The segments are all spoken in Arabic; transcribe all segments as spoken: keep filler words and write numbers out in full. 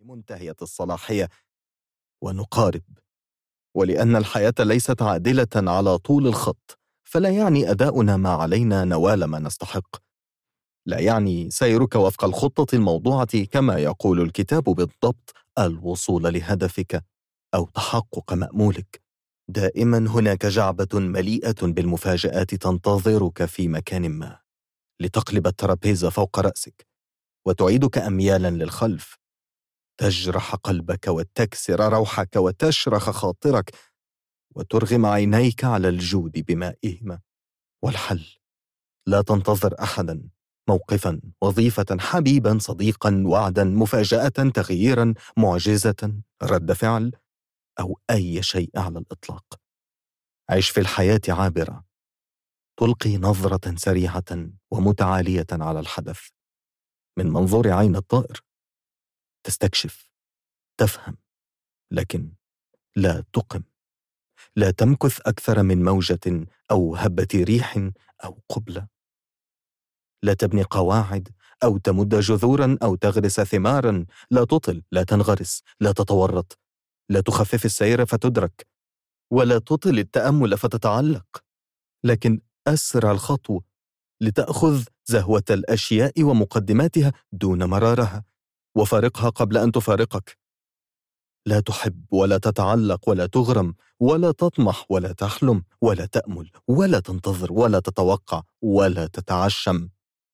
منتهية الصلاحية ونقارب. ولأن الحياة ليست عادلة على طول الخط، فلا يعني أداؤنا ما علينا نوال ما نستحق. لا يعني سيرك وفق الخطة الموضوعة كما يقول الكتاب بالضبط الوصول لهدفك أو تحقق مأمولك. دائما هناك جعبة مليئة بالمفاجآت تنتظرك في مكان ما، لتقلب الترابيزة فوق رأسك وتعيدك أميالا للخلف، تجرح قلبك وتكسر روحك وتشرخ خاطرك وترغم عينيك على الجود بمائهما. والحل: لا تنتظر أحدا، موقفا، وظيفة، حبيبا، صديقا، وعدا، مفاجأة، تغييرا، معجزة، رد فعل، أو أي شيء على الإطلاق. عيش في الحياة عابرة، تلقي نظرة سريعة ومتعالية على الحدث من منظور عين الطائر، تستكشف، تفهم، لكن لا تقم. لا تمكث أكثر من موجة أو هبة ريح أو قبلة. لا تبني قواعد أو تمد جذورا أو تغرس ثمارا. لا تطل، لا تنغرس، لا تتورط. لا تخفف السير فتدرك، ولا تطل التأمل فتتعلق، لكن أسرع الخطو لتأخذ زهوة الأشياء ومقدماتها دون مرارها، وفارقها قبل أن تفارقك. لا تحب ولا تتعلق ولا تغرم ولا تطمح ولا تحلم ولا تأمل ولا تنتظر ولا تتوقع ولا تتعشم.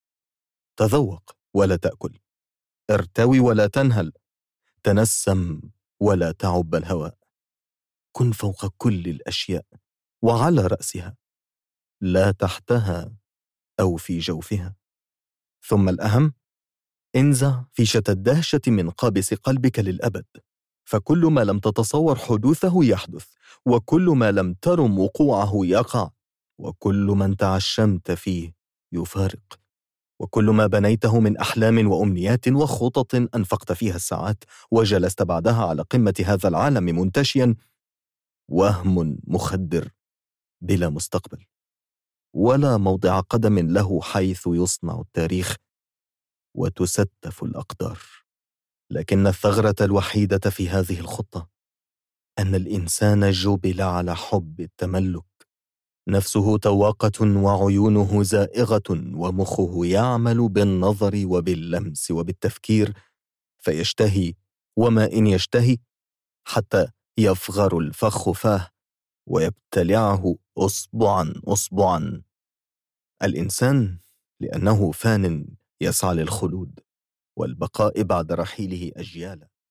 تذوق ولا تأكل، ارتوي ولا تنهل، تنسم ولا تعب الهواء. كن فوق كل الأشياء وعلى رأسها، لا تحتها أو في جوفها. ثم الأهم: انزع فيشة الدهشة من قابس قلبك للأبد، فكل ما لم تتصور حدوثه يحدث، وكل ما لم ترم وقوعه يقع، وكل من تعشمت فيه يفارق، وكل ما بنيته من أحلام وأمنيات وخطط أنفقت فيها الساعات وجلست بعدها على قمة هذا العالم منتشيا، وهم مخدر بلا مستقبل، ولا موضع قدم له حيث يصنع التاريخ وتستف الأقدار. لكن الثغرة الوحيدة في هذه الخطة أن الإنسان جبل على حب التملك. نفسه تواقة وعيونه زائغة، ومخه يعمل بالنظر وباللمس وبالتفكير، فيشتهي وما إن يشتهي حتى يفغر الفخ فاه ويبتلعه أصبعا أصبعا. الإنسان لأنه فان يسعى للخلود والبقاء بعد رحيله أجيالا.